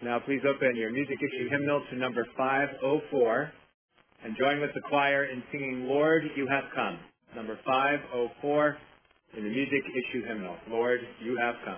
Now please open your music issue hymnal to number 504 and join with the choir in singing Lord, You Have Come. Number 504 in the music issue hymnal. Lord, You Have Come.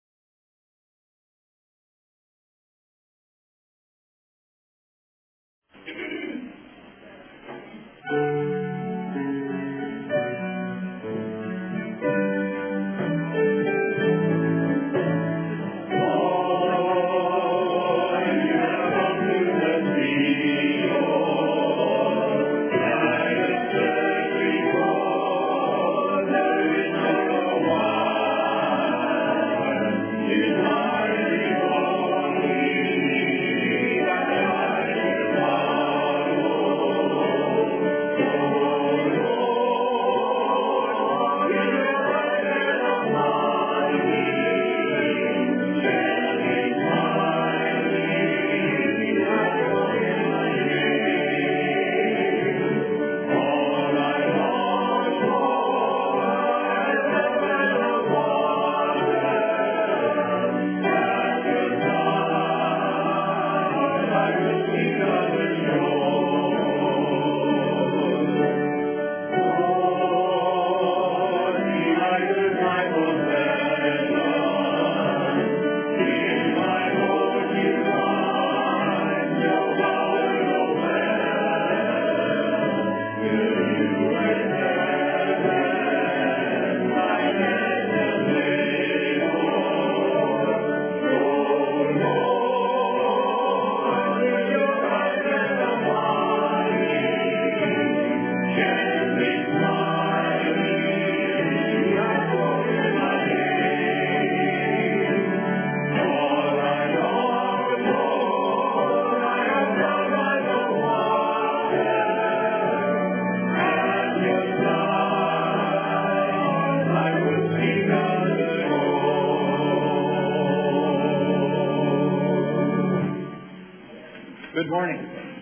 Good morning.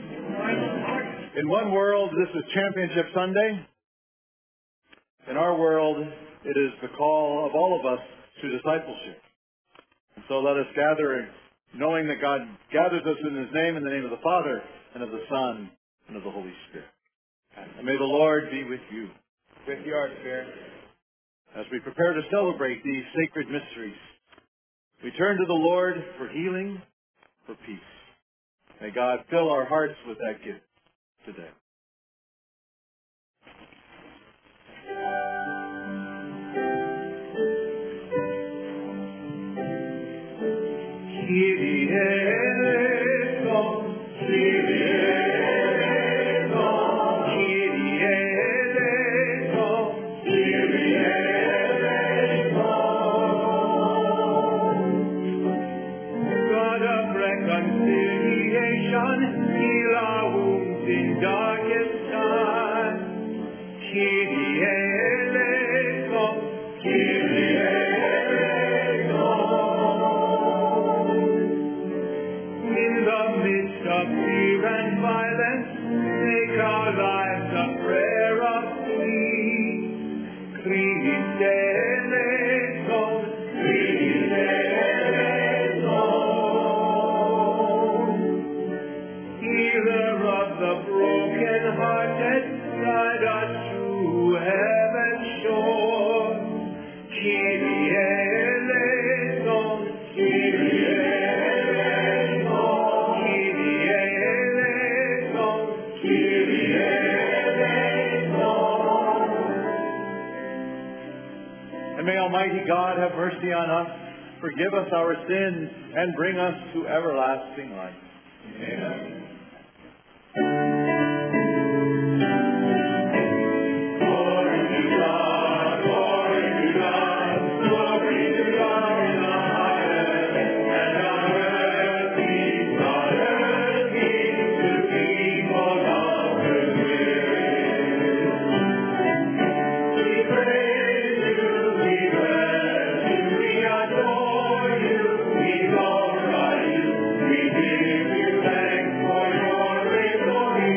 In one world, this is Championship Sunday. In our world, it is the call of all of us to discipleship. And so let us gather knowing that God gathers us in His name, in the name of the Father, and of the Son, and of the Holy Spirit. And may the Lord be with you. With your spirit. As we prepare to celebrate these sacred mysteries, we turn to the Lord for healing, for peace. May God fill our hearts with that gift today. Kyrie eleison, Kyrie eleison, Kyrie eleison, Kyrie eleison. God of reconciliation, heal our wounds in darkest time. Kyrie eleison, Kyrie eleison. In the midst of fear and violence, make our lives a prayer of peace. Christe eleison, Christe eleison. Healer of the broken-hearted, guide us to heaven's shore. Kyrie eleison, Kyrie eleison, Kyrie eleison, Kyrie eleison. And may Almighty God have mercy on us, forgive us our sins, and bring us to everlasting life. Amen. We give you thanks for your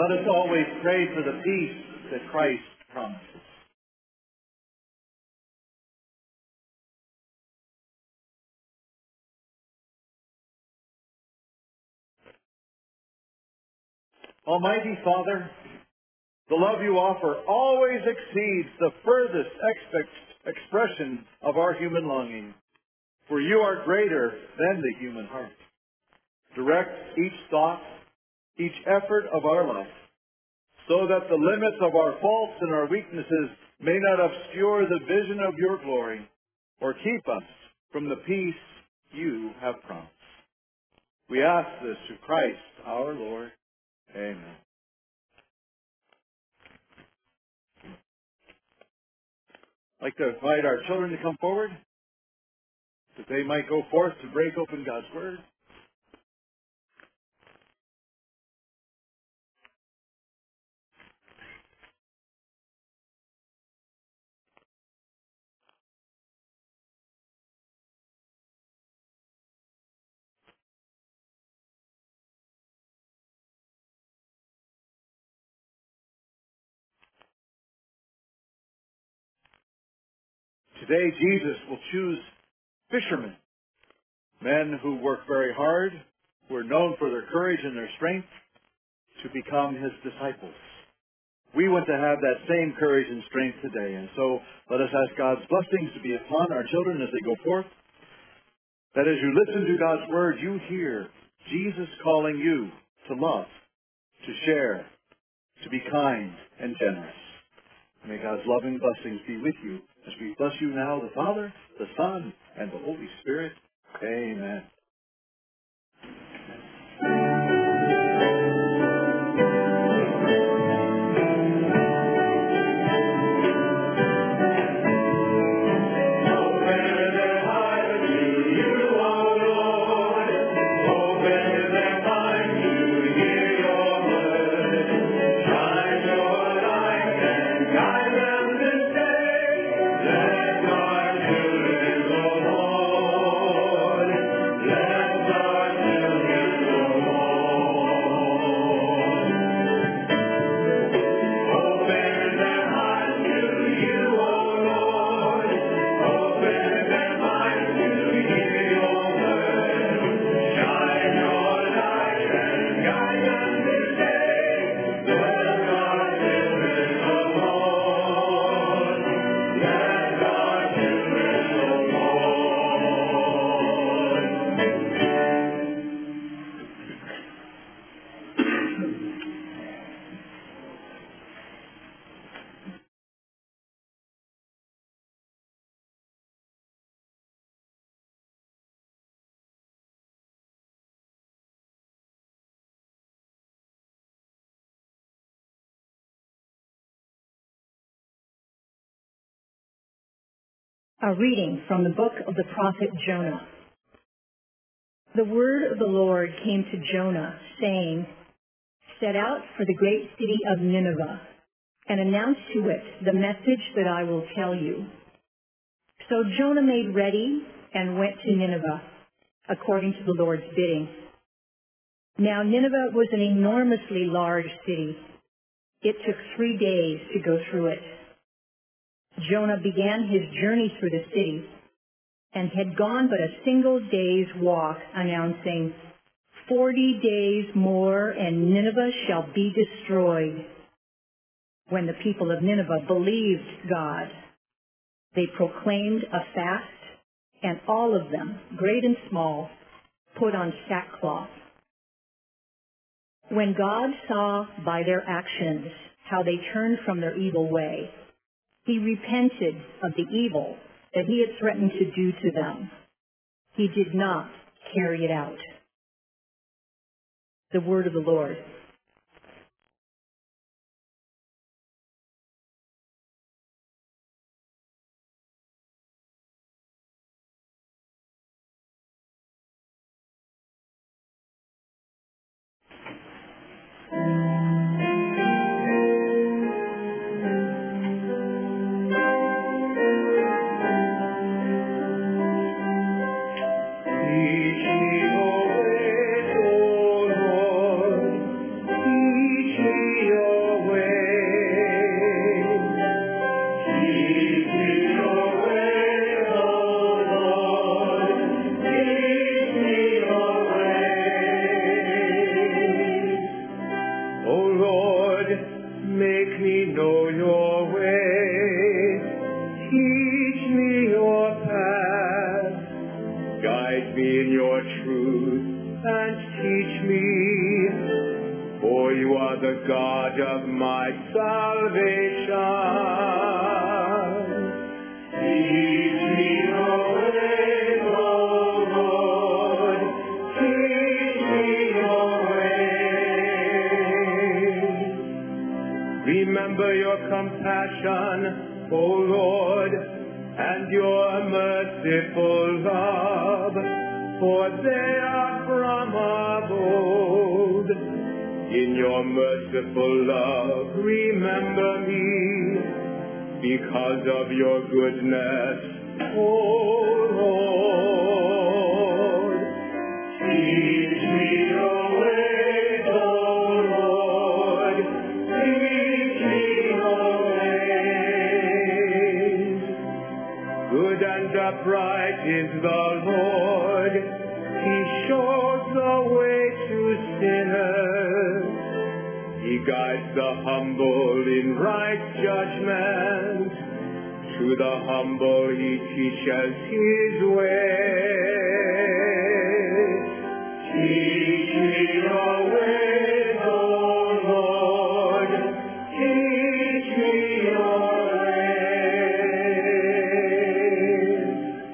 let us always pray for the peace that Christ promises. Almighty Father, the love you offer always exceeds the furthest expression of our human longing, for you are greater than the human heart. Direct each thought, each effort of our life, so that the limits of our faults and our weaknesses may not obscure the vision of your glory or keep us from the peace you have promised. We ask this through Christ our Lord. Amen. I'd like to invite our children to come forward, that they might go forth to break open God's Word. Today, Jesus will choose fishermen, men who work very hard, who are known for their courage and their strength, to become his disciples. We want to have that same courage and strength today, and so let us ask God's blessings to be upon our children as they go forth, that as you listen to God's Word, you hear Jesus calling you to love, to share, to be kind and generous. May God's loving blessings be with you as we bless you now, the Father, the Son, and the Holy Spirit. Amen. A reading from the book of the prophet Jonah. The word of the Lord came to Jonah, saying, "Set out for the great city of Nineveh, and announce to it the message that I will tell you." So Jonah made ready and went to Nineveh, according to the Lord's bidding. Now Nineveh was an enormously large city. It took 3 days to go through it. Jonah began his journey through the city and had gone but a single day's walk, announcing, 40 days more and Nineveh shall be destroyed. When the people of Nineveh believed God, they proclaimed a fast, and all of them, great and small, put on sackcloth. When God saw by their actions how they turned from their evil way, he repented of the evil that he had threatened to do to them. He did not carry it out. The word of the Lord. O Lord, make me know your way. Teach me your path. Guide me in your truth and teach me. For you are the God of my salvation. Teach me your way, O Lord. Teach me your way. Remember your compassion, O Lord, and your merciful love, for they are from of old. In your merciful love, remember me, because of your goodness, O Lord. Teach me your ways, O Lord. Teach me your ways. Good and upright is the Lord. He shows the way to sinners. He guides the humble in right judgment. To the humble he teaches his way. Teach me your ways, O Lord. Teach me your ways.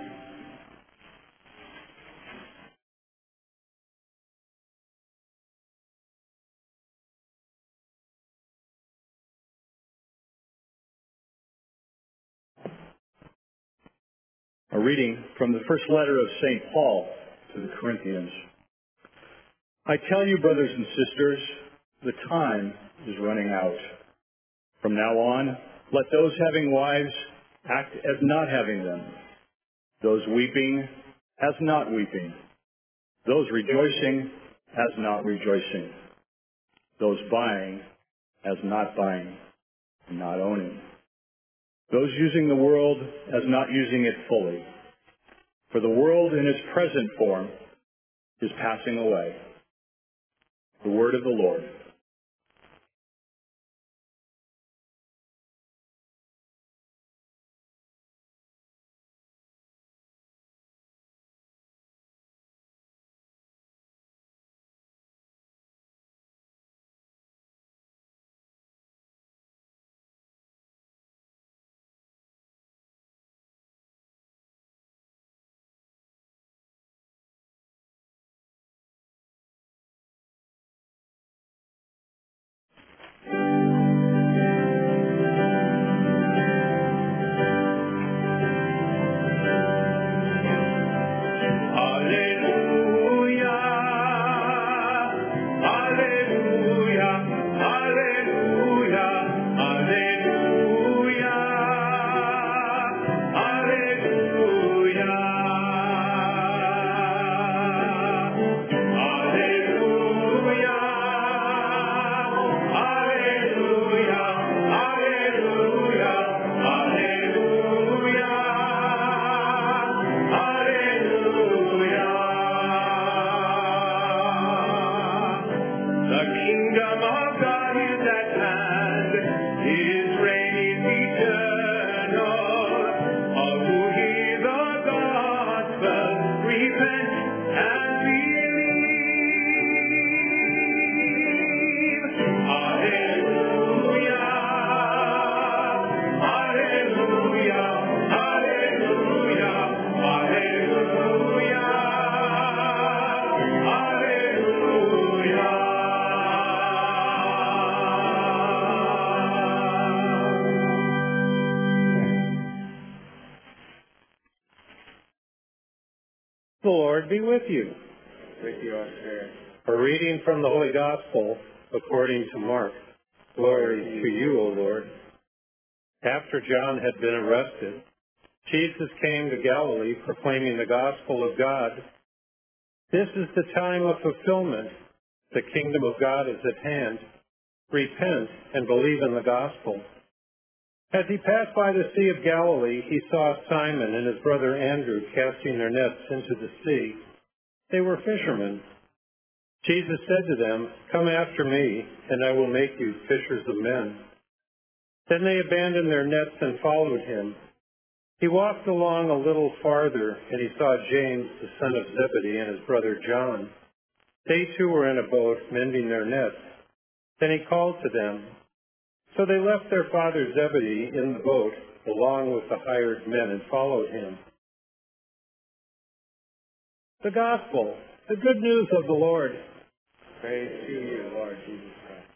A reading from the first letter of St. Paul to the Corinthians. I tell you, brothers and sisters, the time is running out. From now on, let those having wives act as not having them, those weeping as not weeping, those rejoicing as not rejoicing, those buying as not buying, not owning, those using the world as not using it fully. For the world in its present form is passing away. The word of the Lord. The Lord be with you. With your spirit. A reading from the Holy Gospel according to Mark. Glory to you, O Lord. After John had been arrested, Jesus came to Galilee proclaiming the gospel of God. This is the time of fulfillment. The kingdom of God is at hand. Repent and believe in the gospel. As he passed by the Sea of Galilee, he saw Simon and his brother Andrew casting their nets into the sea. They were fishermen. Jesus said to them, "Come after me, and I will make you fishers of men." Then they abandoned their nets and followed him. He walked along a little farther, and he saw James, the son of Zebedee, and his brother John. They too were in a boat, mending their nets. Then he called to them. So they left their father Zebedee in the boat, along with the hired men, and followed him. The Gospel, the good news of the Lord. Praise to you, Lord Jesus Christ.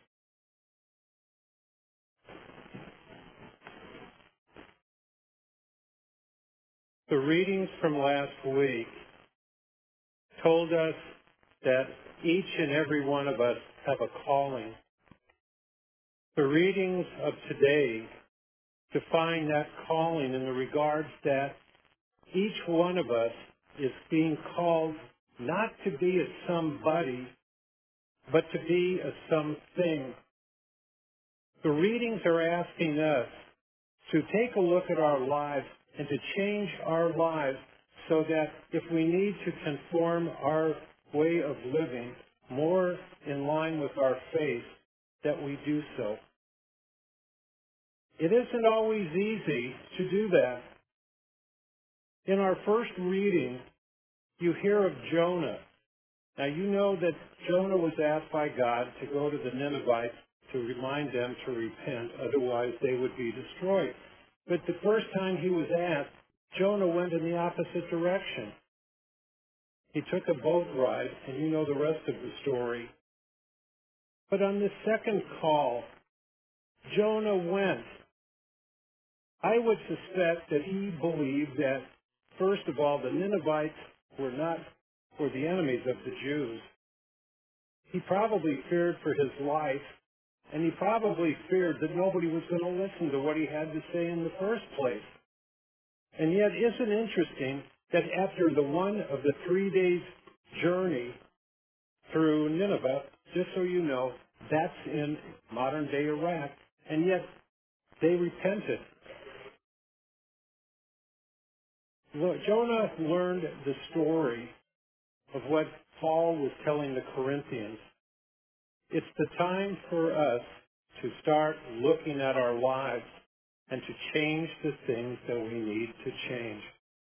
The readings from last week told us that each and every one of us have a calling. The readings of today define that calling in the regards that each one of us is being called not to be a somebody, but to be a something. The readings are asking us to take a look at our lives and to change our lives so that if we need to conform our way of living more in line with our faith, that we do so. It isn't always easy to do that. In our first reading, you hear of Jonah. Now you know that Jonah was asked by God to go to the Ninevites to remind them to repent, otherwise they would be destroyed. But the first time he was asked, Jonah went in the opposite direction. He took a boat ride, and you know the rest of the story. But on the second call, Jonah went. I would suspect that he believed that, first of all, the Ninevites were the enemies of the Jews. He probably feared for his life, and he probably feared that nobody was going to listen to what he had to say in the first place. And yet, isn't it interesting that after the one of the 3 days journey through Nineveh, just so you know, that's in modern-day Iraq, and yet they repented. Jonah learned the story of what Paul was telling the Corinthians. It's the time for us to start looking at our lives and to change the things that we need to change.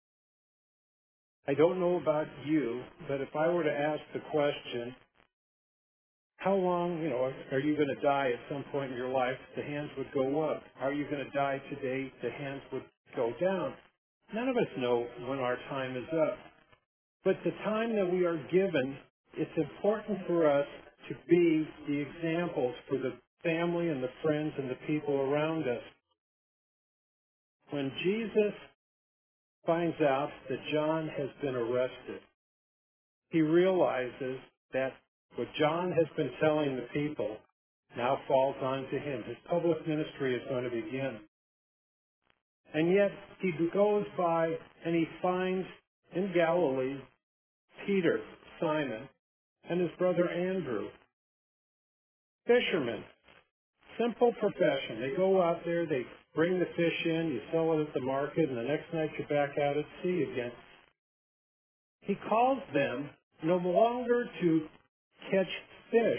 I don't know about you, but if I were to ask the question, how long, are you going to die at some point in your life? The hands would go up. Are you going to die today? The hands would go down. None of us know when our time is up. But the time that we are given, it's important for us to be the examples for the family and the friends and the people around us. When Jesus finds out that John has been arrested, he realizes that what John has been telling the people now falls onto him. His public ministry is going to begin. And yet he goes by and he finds in Galilee Peter, Simon, and his brother Andrew, fishermen. Simple profession. They go out there, they bring the fish in, you sell it at the market, and the next night you're back out at sea again. He calls them no longer to catch fish,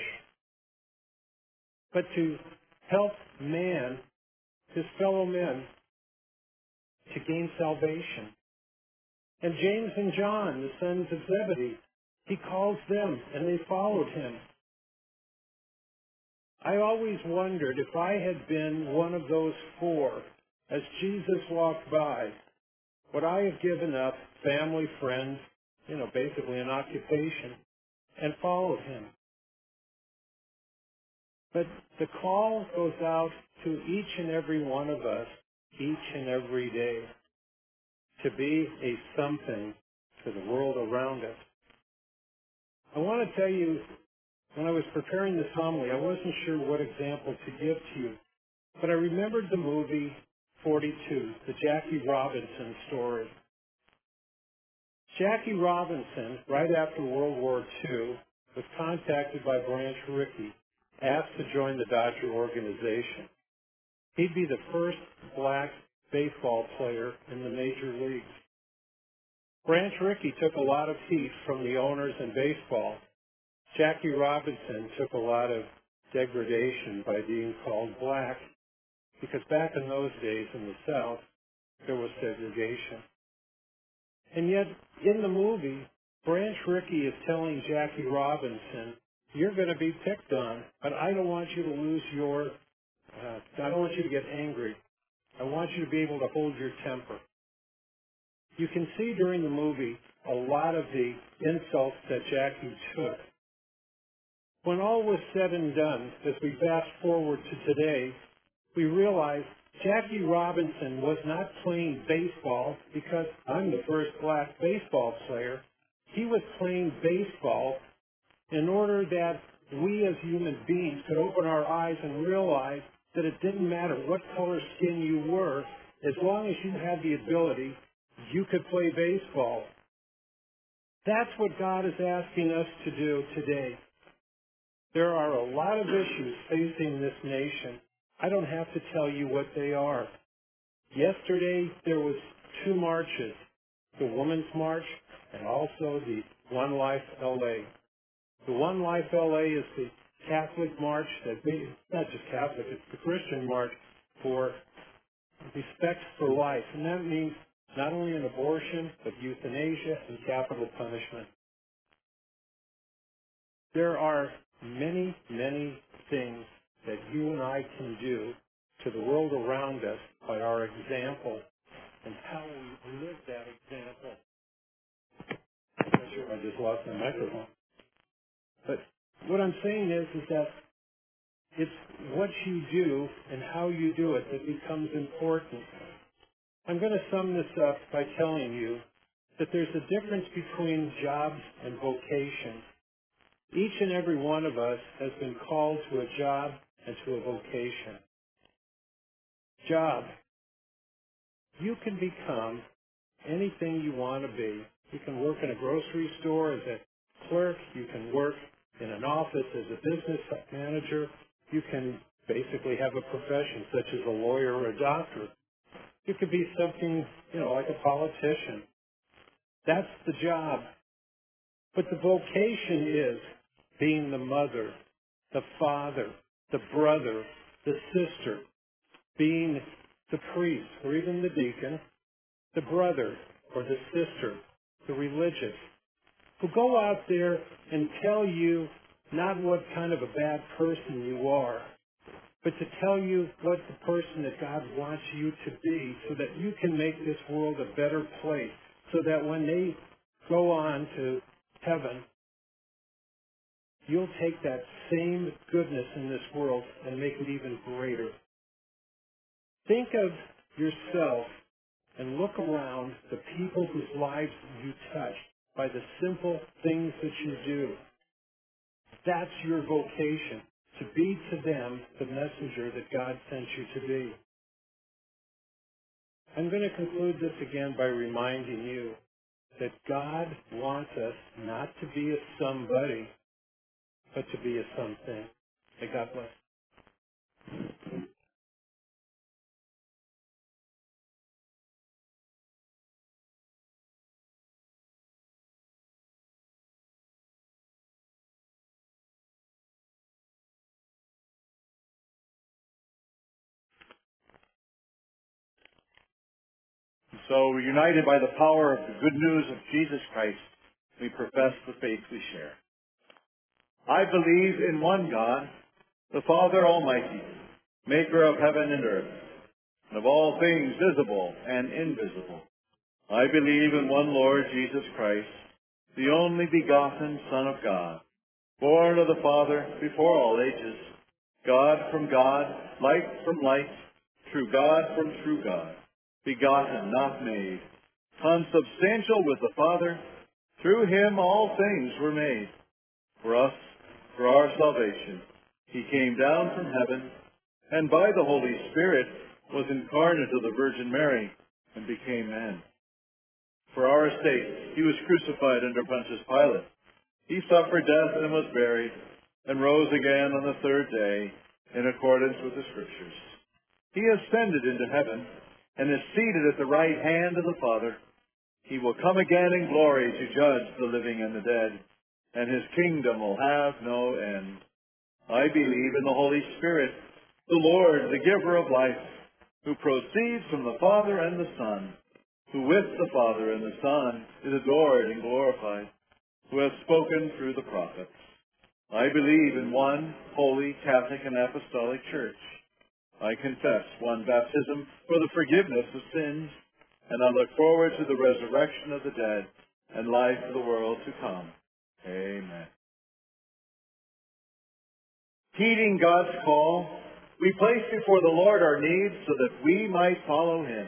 but to help man, his fellow men, to gain salvation. And James and John, the sons of Zebedee, he calls them, and they followed him. I always wondered if I had been one of those four, as Jesus walked by, would I have given up family, friends, basically an occupation, and followed him? But the call goes out to each and every one of us, each and every day, to be a something to the world around us. I want to tell you, when I was preparing this homily, I wasn't sure what example to give to you. But I remembered the movie 42, the Jackie Robinson story. Jackie Robinson, right after World War II, was contacted by Branch Rickey, asked to join the Dodger organization. He'd be the first black baseball player in the major leagues. Branch Rickey took a lot of heat from the owners in baseball, Jackie Robinson took a lot of degradation by being called black because back in those days in the South, there was segregation. And yet, in the movie, Branch Rickey is telling Jackie Robinson, you're going to be picked on, but I don't want you to lose your, I don't want you to get angry. I want you to be able to hold your temper. You can see during the movie a lot of the insults that Jackie took. When all was said and done, as we fast forward to today, we realize Jackie Robinson was not playing baseball because I'm the first black baseball player. He was playing baseball in order that we as human beings could open our eyes and realize that it didn't matter what color skin you were, as long as you had the ability, you could play baseball. That's what God is asking us to do today. There are a lot of issues facing this nation. I don't have to tell you what they are. Yesterday, there was 2 marches, the Women's March and also the One Life LA. The One Life LA is the Catholic march not just Catholic, it's the Christian march for respect for life. And that means not only an abortion, but euthanasia and capital punishment. There are many, many things that you and I can do to the world around us by our example and how we live that example. I'm not sure if I just lost my microphone. But what I'm saying is that it's what you do and how you do it that becomes important. I'm going to sum this up by telling you that there's a difference between jobs and vocation. Each and every one of us has been called to a job and to a vocation. Job. You can become anything you want to be. You can work in a grocery store as a clerk. You can work in an office as a business manager. You can basically have a profession such as a lawyer or a doctor. You could be something, like a politician. That's the job. But the vocation is being the mother, the father, the brother, the sister, being the priest or even the deacon, the brother or the sister, the religious, who go out there and tell you not what kind of a bad person you are, but to tell you what the person that God wants you to be so that you can make this world a better place, so that when they go on to heaven, you'll take that same goodness in this world and make it even greater. Think of yourself and look around the people whose lives you touch by the simple things that you do. That's your vocation, to be to them the messenger that God sent you to be. I'm going to conclude this again by reminding you that God wants us not to be a somebody, but to be a something. May God bless. So, united by the power of the good news of Jesus Christ, we profess the faith we share. I believe in one God, the Father Almighty, maker of heaven and earth, and of all things visible and invisible. I believe in one Lord Jesus Christ, the only begotten Son of God, born of the Father before all ages, God from God, light from light, true God from true God, begotten, not made, consubstantial with the Father. Through him all things were made. For us, for our salvation, he came down from heaven, and by the Holy Spirit was incarnate of the Virgin Mary, and became man. For our sake, he was crucified under Pontius Pilate. He suffered death and was buried, and rose again on the 3rd day, in accordance with the Scriptures. He ascended into heaven, and is seated at the right hand of the Father. He will come again in glory to judge the living and the dead, and his kingdom will have no end. I believe in the Holy Spirit, the Lord, the giver of life, who proceeds from the Father and the Son, who with the Father and the Son is adored and glorified, who has spoken through the prophets. I believe in one holy, Catholic, and Apostolic Church. I confess one baptism for the forgiveness of sins, and I look forward to the resurrection of the dead and life of the world to come. Amen. Heeding God's call, we place before the Lord our needs so that we might follow him.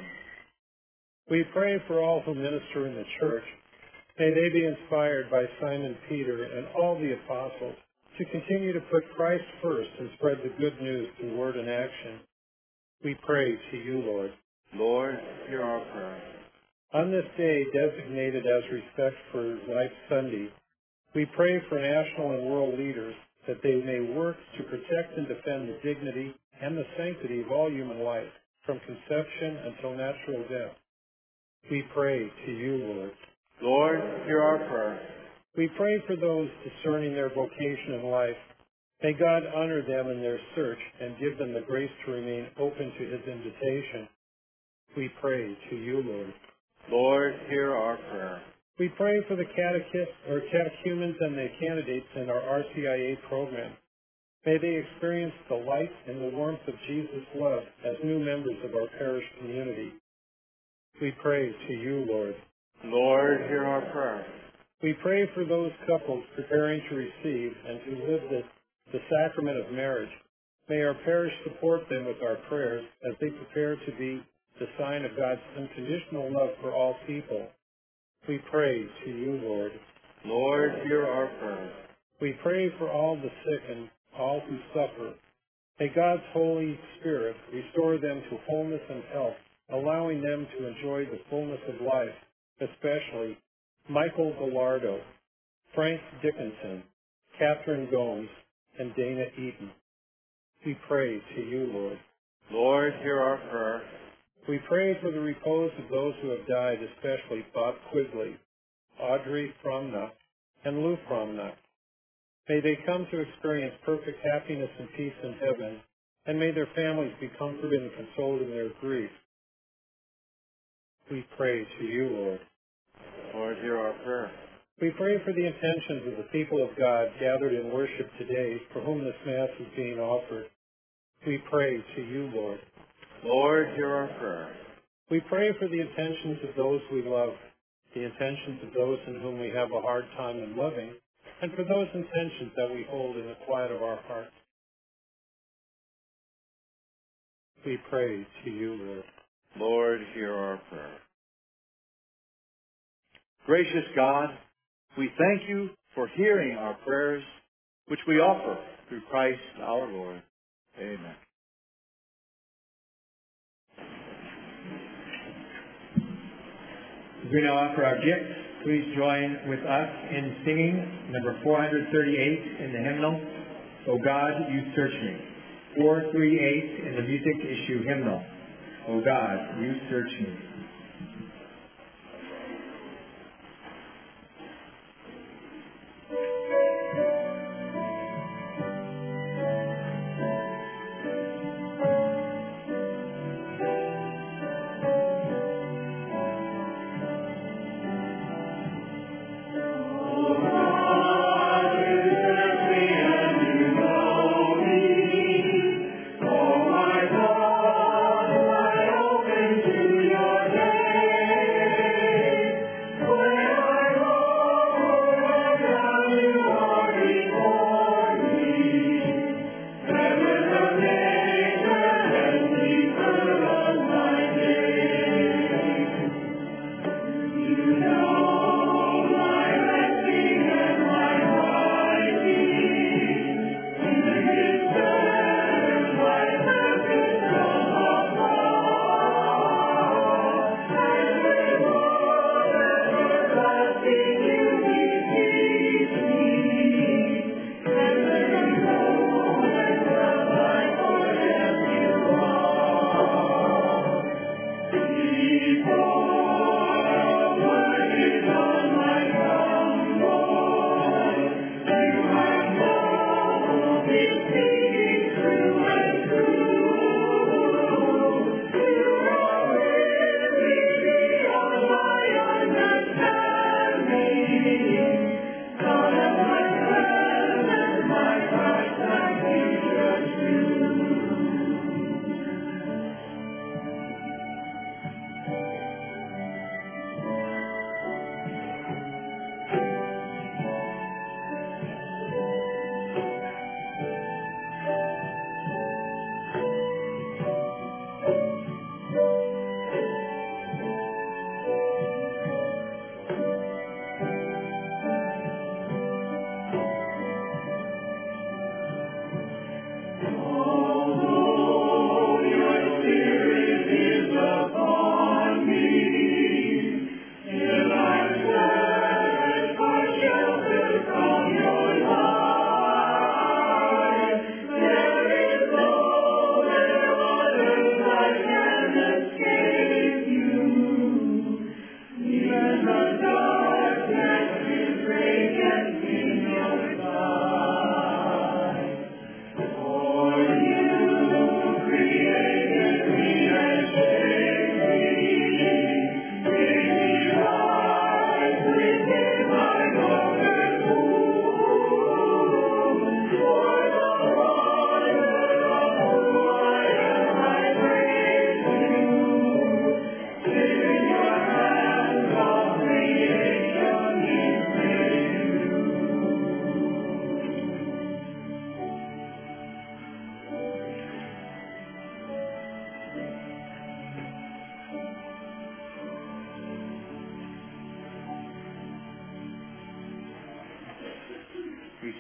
We pray for all who minister in the church. May they be inspired by Simon Peter and all the apostles to continue to put Christ first and spread the good news through word and action. We pray to you, Lord. Lord, hear our prayer. On this day designated as Respect for Life Sunday, we pray for national and world leaders that they may work to protect and defend the dignity and the sanctity of all human life, from conception until natural death. We pray to you, Lord. Lord, hear our prayer. We pray for those discerning their vocation in life. May God honor them in their search and give them the grace to remain open to his invitation. We pray to you, Lord. Lord, hear our prayer. We pray for the catechumens and the candidates in our RCIA program. May they experience the light and the warmth of Jesus' love as new members of our parish community. We pray to you, Lord. Lord, hear our prayer. We pray for those couples preparing to receive and to live the sacrament of marriage. May our parish support them with our prayers as they prepare to be the sign of God's unconditional love for all people. We pray to you, Lord. Lord, hear our prayer. We pray for all the sick and all who suffer. May God's Holy Spirit restore them to wholeness and health, allowing them to enjoy the fullness of life, especially Michael Gallardo, Frank Dickinson, Catherine Gomes, and Dana Eaton. We pray to you, Lord. Lord, hear our prayer. We pray for the repose of those who have died, especially Bob Quigley, Audrey Fromna, and Lou Fromna. May they come to experience perfect happiness and peace in heaven, and may their families be comforted and consoled in their grief. We pray to you, Lord. Lord, hear our prayer. We pray for the intentions of the people of God gathered in worship today, for whom this Mass is being offered. We pray to you, Lord. Lord, hear our prayer. We pray for the intentions of those we love, the intentions of those in whom we have a hard time in loving, and for those intentions that we hold in the quiet of our hearts. We pray to you, Lord. Lord, hear our prayer. Gracious God, we thank you for hearing our prayers, which we offer through Christ our Lord. Amen. As we now offer our gifts, please join with us in singing number 438 in the hymnal, O God, You Search Me. 438 in the music issue hymnal, O God, You Search Me. Your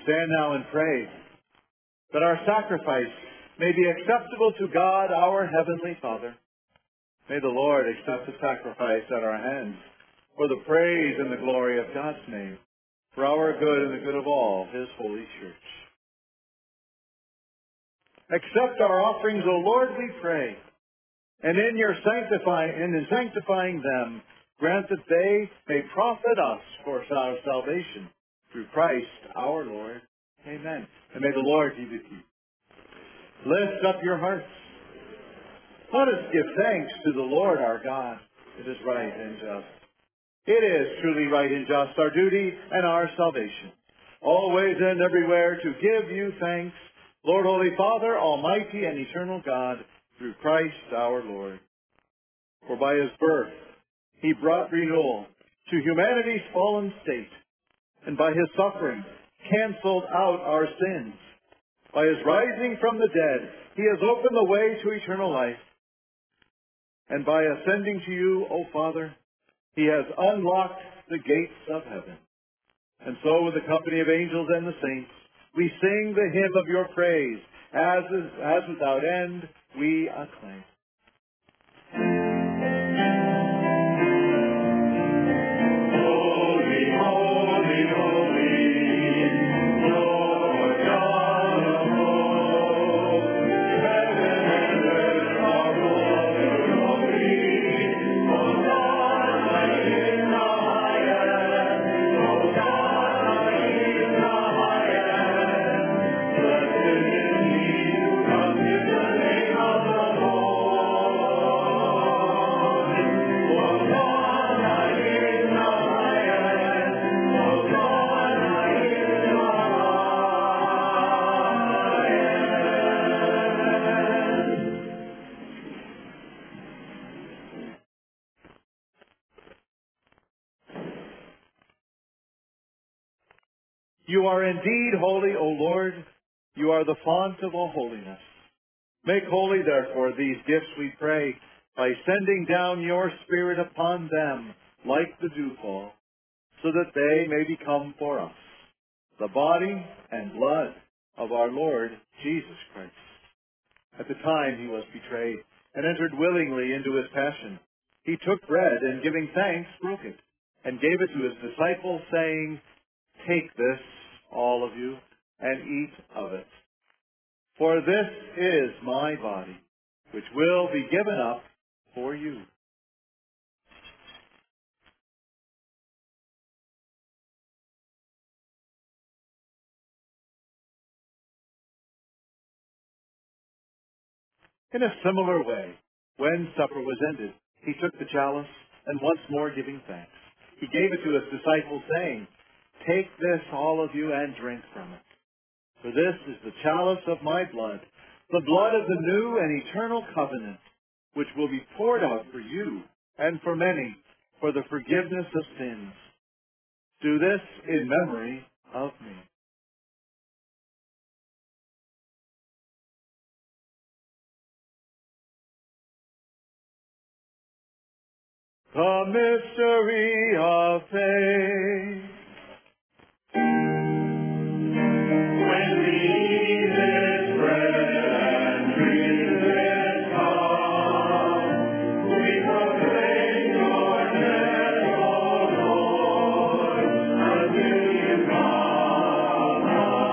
stand now and pray that our sacrifice may be acceptable to God, our Heavenly Father. May the Lord accept the sacrifice at our hands for the praise and the glory of God's name, for our good and the good of all His holy church. Accept our offerings, O Lord, we pray, and in sanctifying them, grant that they may profit us for our salvation through Christ our Lord. Amen. And may the Lord be with you. Lift up your hearts. Let us give thanks to the Lord our God. It is right and just. It is truly right and just, our duty and our salvation, always and everywhere to give you thanks, Lord, Holy Father, Almighty and Eternal God, through Christ our Lord. For by His birth He brought renewal to humanity's fallen state, and by His suffering canceled out our sins. By His rising from the dead, He has opened the way to eternal life. And by ascending to you, O Father, He has unlocked the gates of heaven. And so with the company of angels and the saints, we sing the hymn of your praise, as without end we acclaim. You are indeed holy, O Lord. You are the font of all holiness. Make holy, therefore, these gifts, we pray, by sending down your Spirit upon them like the dewfall, so that they may become for us the body and blood of our Lord Jesus Christ. At the time He was betrayed and entered willingly into His passion, He took bread and, giving thanks, broke it and gave it to His disciples, saying, "Take this, all of you, and eat of it. For this is my body, which will be given up for you." In a similar way, when supper was ended, He took the chalice, and once more giving thanks, He gave it to His disciples, saying, "Take this, all of you, and drink from it. For this is the chalice of my blood, the blood of the new and eternal covenant, which will be poured out for you and for many for the forgiveness of sins. Do this in memory of me." The mystery of faith. When we eat this bread and drink this cup, we proclaim your death, O Lord, until you come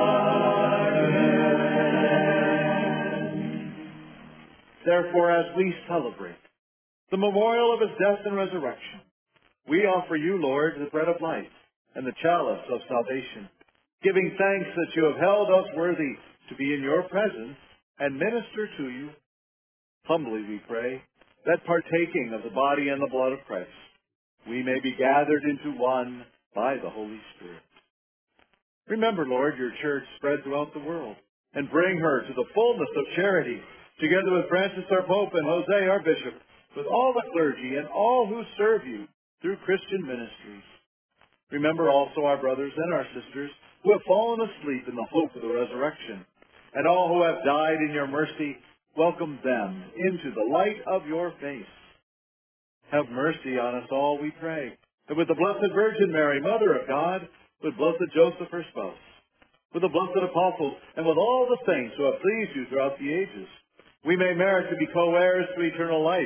again. Therefore, as we celebrate the memorial of His death and resurrection, we offer you, Lord, the bread of life and the chalice of salvation, giving thanks that you have held us worthy to be in your presence and minister to you. Humbly we pray that, partaking of the body and the blood of Christ, we may be gathered into one by the Holy Spirit. Remember, Lord, your church spread throughout the world, and bring her to the fullness of charity, together with Francis our Pope and Jose our Bishop, with all the clergy and all who serve you through Christian ministries. Remember also our brothers and our sisters who have fallen asleep in the hope of the resurrection, and all who have died in your mercy. Welcome them into the light of your face. Have mercy on us all, we pray, that with the Blessed Virgin Mary, Mother of God, with blessed Joseph, her spouse, with the blessed apostles, and with all the saints who have pleased you throughout the ages, we may merit to be co-heirs to eternal life,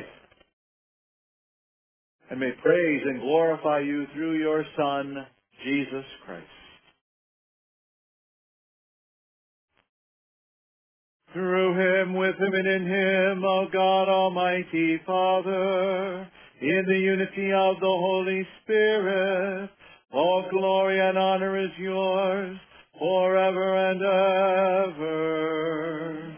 and may praise and glorify you through your Son, Jesus Christ. Through him, with him, and in him, O God Almighty Father, in the unity of the Holy Spirit, all glory and honor is yours forever and ever.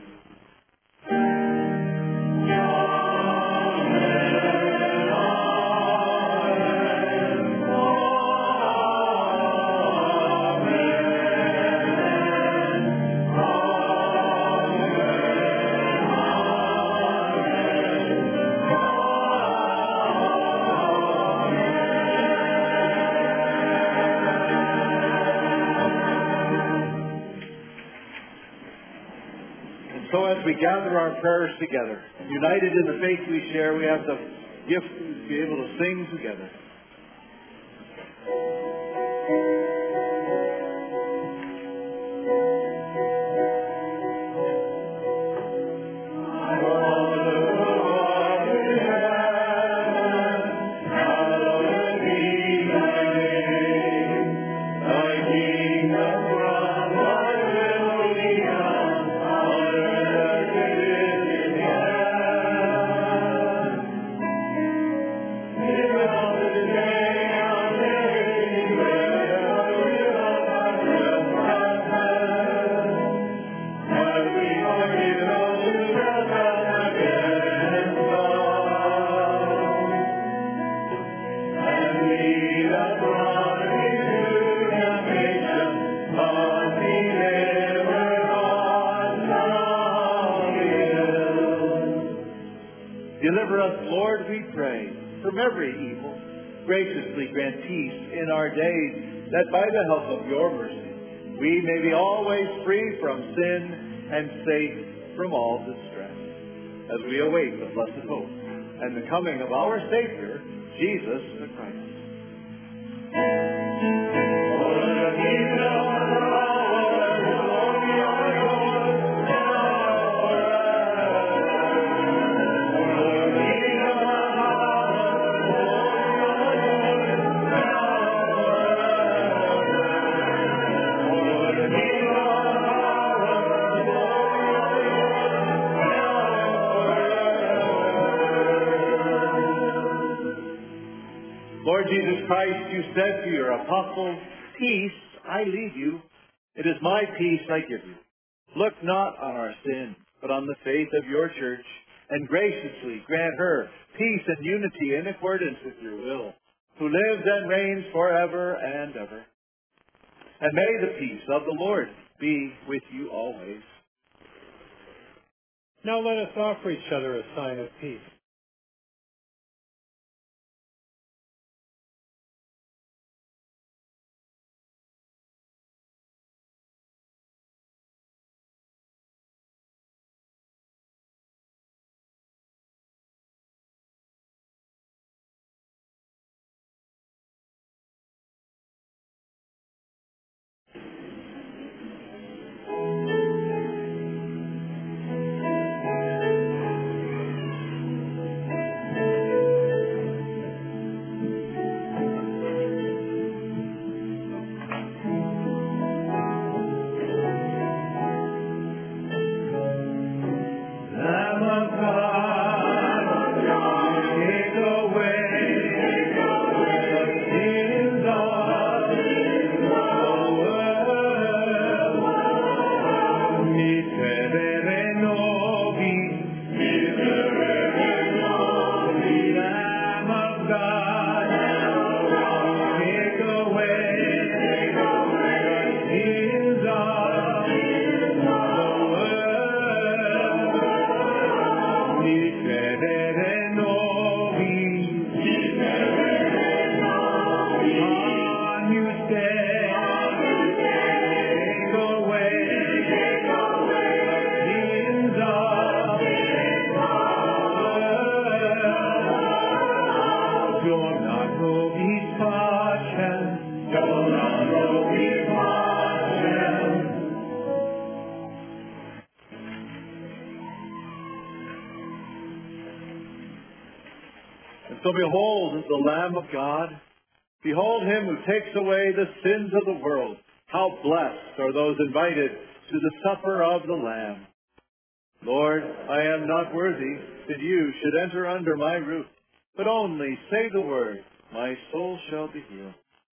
So as we gather our prayers together, united in the faith we share, we have the gift to be able to sing together. Deliver us, Lord, we pray, from every evil. Graciously grant peace in our days, that by the help of your mercy we may be always free from sin and safe from all distress, as we await the blessed hope and the coming of our Savior, Jesus the Christ. Lord Jesus Christ, you said to your apostles, "Peace I leave you. It is my peace I give you. Look not on our sin, but on the faith of your church, and graciously grant her peace and unity in accordance with your will, who lives and reigns forever and ever. And may the peace of the Lord be with you always." Now let us offer each other a sign of peace. And so behold the Lamb of God. Behold him who takes away the sins of the world. How blessed are those invited to the supper of the Lamb. Lord, I am not worthy that you should enter under my roof, but only say the word, my soul shall be healed.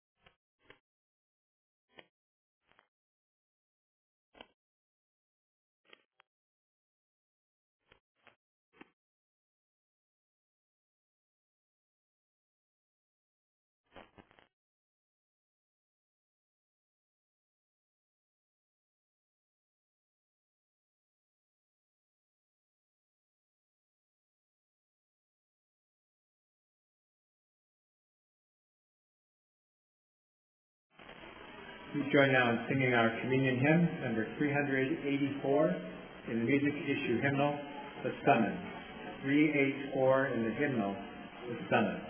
Please join now in singing our communion hymn, number 384, in the music issue hymnal, The Summons. 384 in the hymnal, The Summons.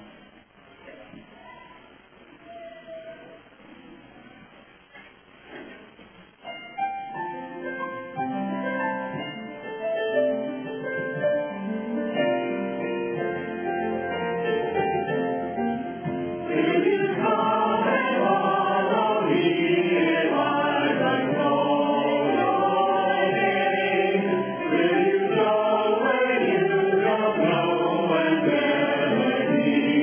Will you go where you don't know, and never leave?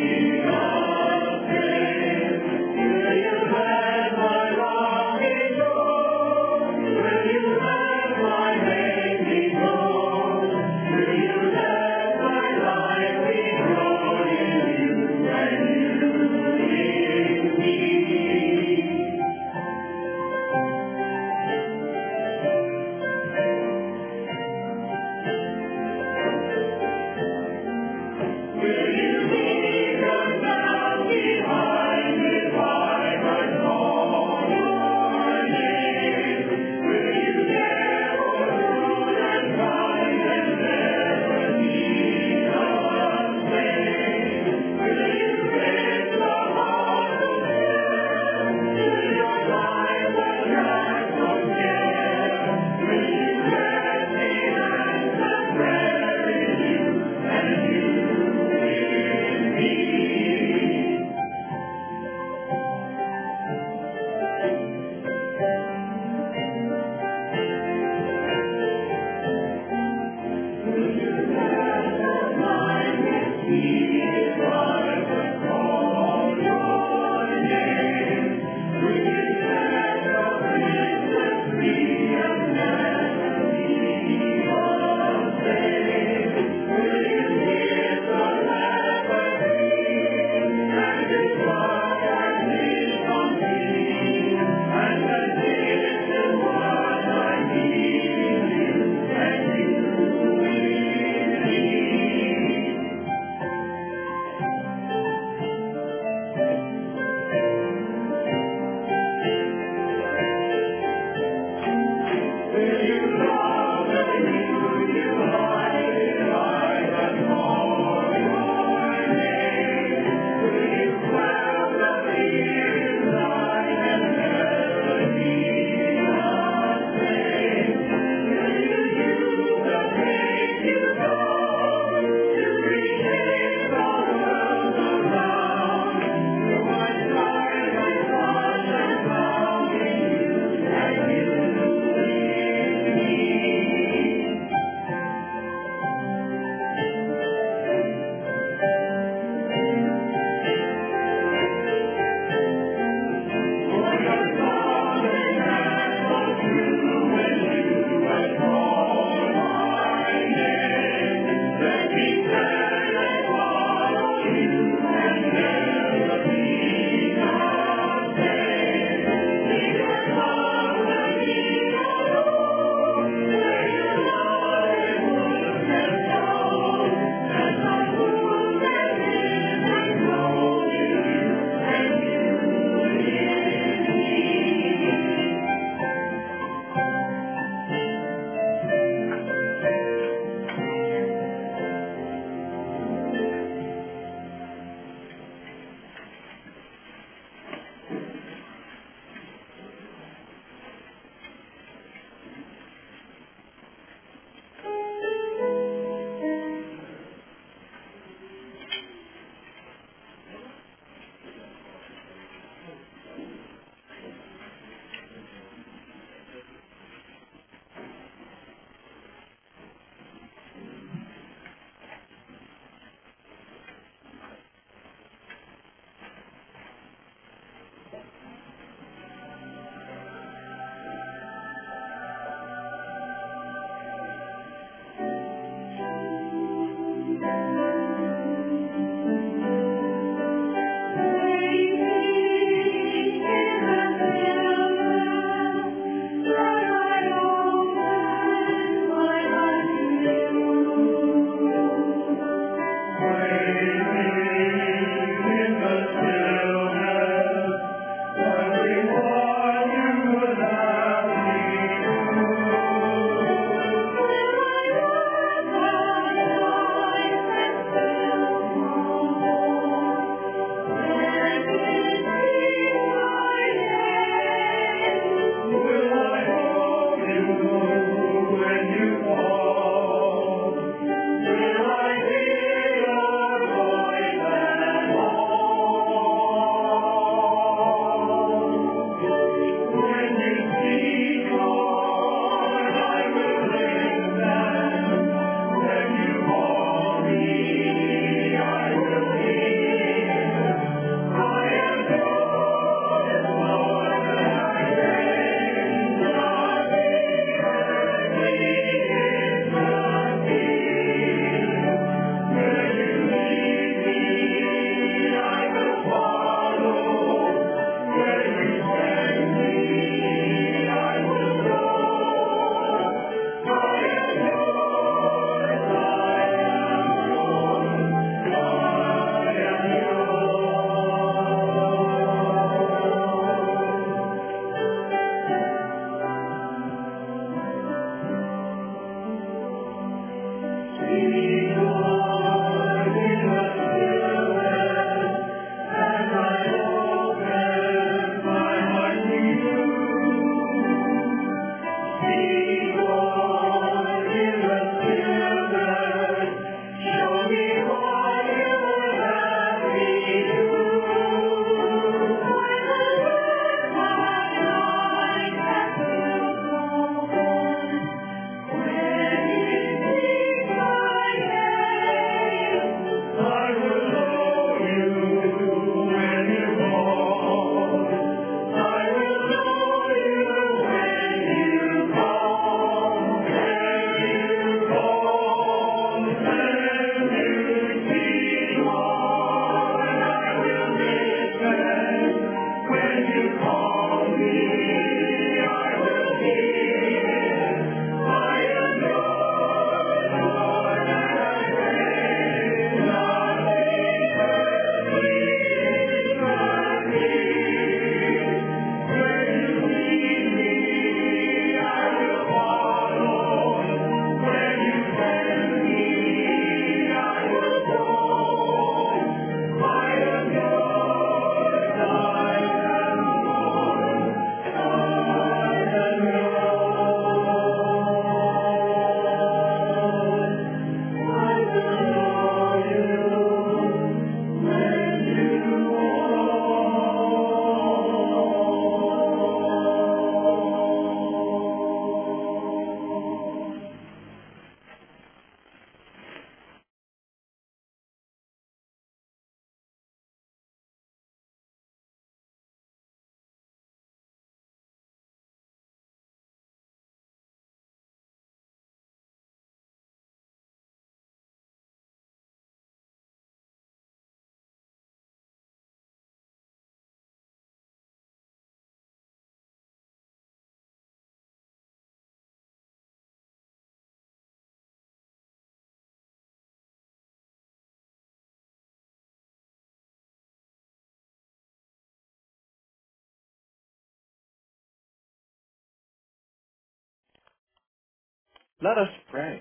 Let us pray.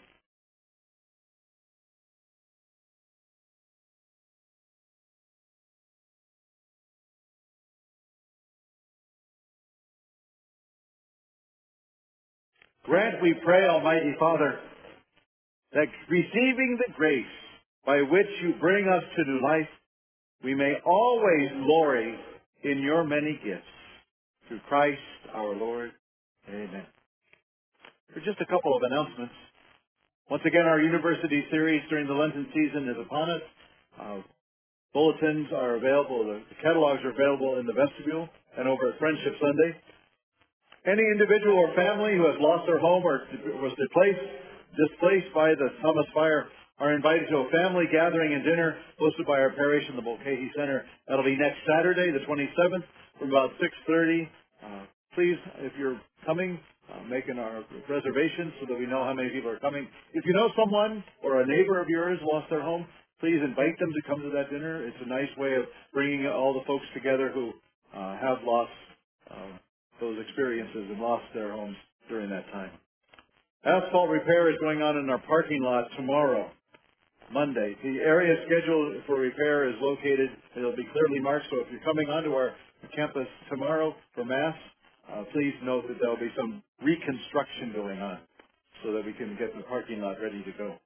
Grant, we pray, Almighty Father, that receiving the grace by which you bring us to new life, we may always glory in your many gifts. Through Christ our Lord. Amen. Here's just a couple of announcements. Once again, our university series during the Lenten season is upon us. Bulletins are available, the catalogs are available in the vestibule and over at Friendship Sunday. Any individual or family who has lost their home or was displaced by the Thomas Fire are invited to a family gathering and dinner hosted by our parish in the Mulcahy Center. That'll be next Saturday, the 27th, from about 6:30. Please, if you're coming, making our reservations so that we know how many people are coming. If you know someone or a neighbor of yours lost their home, please invite them to come to that dinner. It's a nice way of bringing all the folks together who have lost those experiences and lost their homes during that time. Asphalt repair is going on in our parking lot tomorrow, Monday. The area scheduled for repair is located, it'll be clearly marked, so if you're coming onto our campus tomorrow for Mass, please note that there'll be some reconstruction going on so that we can get the parking lot ready to go.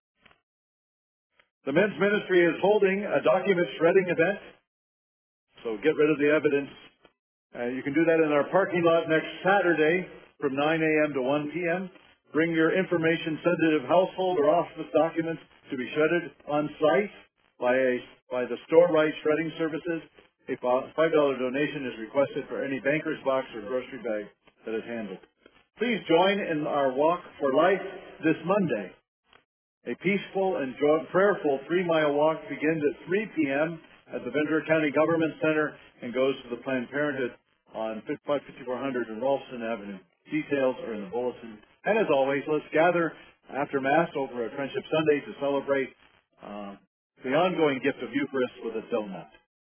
The men's ministry is holding a document shredding event, so get rid of the evidence. You can do that in our parking lot next Saturday from 9 a.m. to 1 p.m. Bring your information-sensitive household or office documents to be shredded on site by the store-right shredding services. A $5 donation is requested for any banker's box or grocery bag that is handled. Please join in our Walk for Life this Monday. A peaceful and prayerful 3-mile walk begins at 3 p.m. at the Ventura County Government Center and goes to the Planned Parenthood on 5400 and Ralston Avenue. Details are in the bulletin. And as always, let's gather after Mass over at Friendship Sunday to celebrate the ongoing gift of Eucharist with a donut,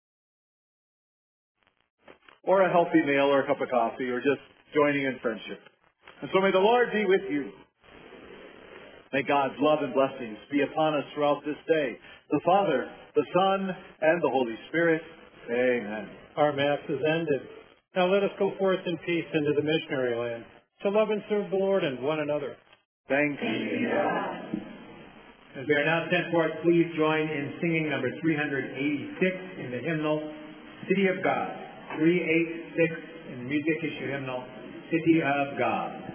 or a healthy meal, or a cup of coffee, or just joining in friendship. And so may the Lord be with you. May God's love and blessings be upon us throughout this day. The Father, the Son, and the Holy Spirit. Amen. Our Mass is ended. Now let us go forth in peace into the missionary land, to love and serve the Lord and one another. Thanks be to God. As we are now sent forth, please join in singing number 386 in the hymnal, City of God. 386 in the music issue hymnal, City of God.